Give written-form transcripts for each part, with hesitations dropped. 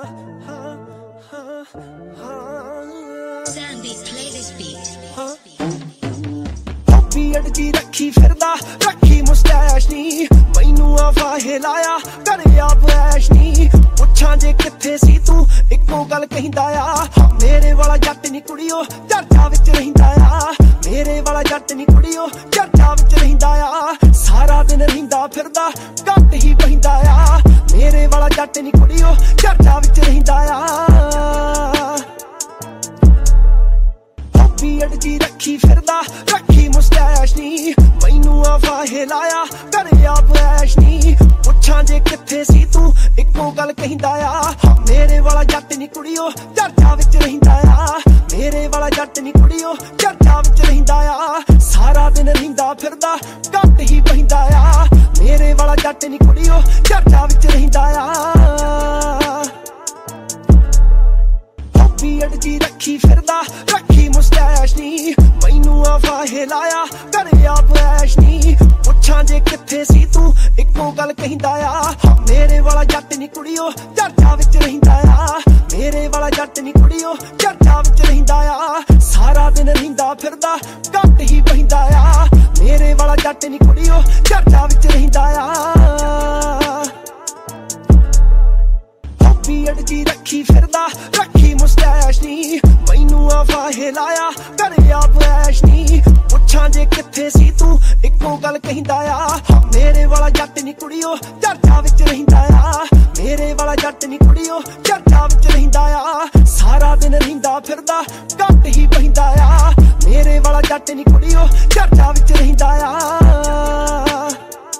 Sandy, play this beat. बीएड दी रखी फिरदा रखी मुस्टैश नी मैनू आ फाहे लाया करे आप ऐश नी पुछां जे किथे सी तू इक्को गल कहिंदा आ मेरे वाला जट नी कुड़ियो चर्चा विच रहिंदा आ मेरे वाला जट नी कुड़ियो चर्चा विच रहिंदा आ सारा दिन रहिंदा फिरदा घट ही बहिंदा आ मेरे वाला जट नी कुड़ियो चर्चा विच रहिंदा आ बीएड दी रखी फिरदा रखी मुस्टैश नी मैनू आ फाहे लाया करे आप ऐश नी पुछां जे किथे सी तू इक्को गल कहिंदा आ मेरे वाला जट नी कुड़ियो चर्चा विच रहिंदा आ मेरे वाला जट नी कुड़ियो चर्चा विच रहिंदा आ सारा दिन रहिंदा फिरदा घट ही बहिंदा आ मेरे वाला जट नी कुड़ियो चर्चा विच रहिंदा आ बीएड दी रखी फिरदा रखी मुस्टैश नी मैनू आ फाहे लाया करे आप ऐश नी पुछां जे किथे सी तू इक्को गल कहिंदा आ मेरे वाला जट नी कुड़ियो चर्चा विच रहिंदा आ मेरे वाला जट नी कुड़ियो चर्चा विच रहिंदा आ सारा दिन रहिंदा फिरदा घट ही बहिंदा आ मेरे वाला जट नी कुड़ियो चर्चा विच रहिंदा आ बीएड दी रखी फिरदा रखी मुस्टैश नी मैनू आ फाहे लाया करे आप ऐश नी पुछां जे किथे सी तू इक्को गल कहिंदा आ मेरे वाला जट नी कुड़ियो चर्चा विच रहिंदा आ मेरे वाला जट नी कुड़ियो चर्चा विच रहिंदा आ सारा दिन रहिंदा फिरदा घट ही बहिंदा आ मेरे वाला जट नी कुड़ियो चर्चा विच रहिंदा आ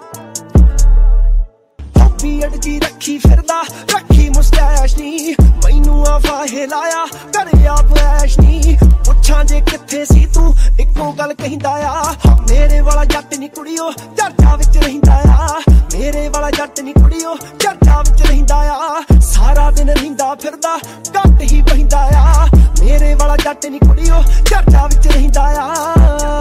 बीएड दी रखी फिरदा रखी मुस्टैश नी मैनू आ फाहे लाया करे आप ऐश नी पुछां जे किथे सी तू इक्को गल कहिंदा आ मेरे वाला जट नी कुड़ियो चर्चा विच रहिंदा आ मेरे वाला जट नी कुड़ियो चर्चा विच रहिंदा आ सारा दिन रहिंदा फिरदा घट ही बहिंदा आ मेरे वाला जट नी कुड़ियो चर्चा विच रहिंदा आ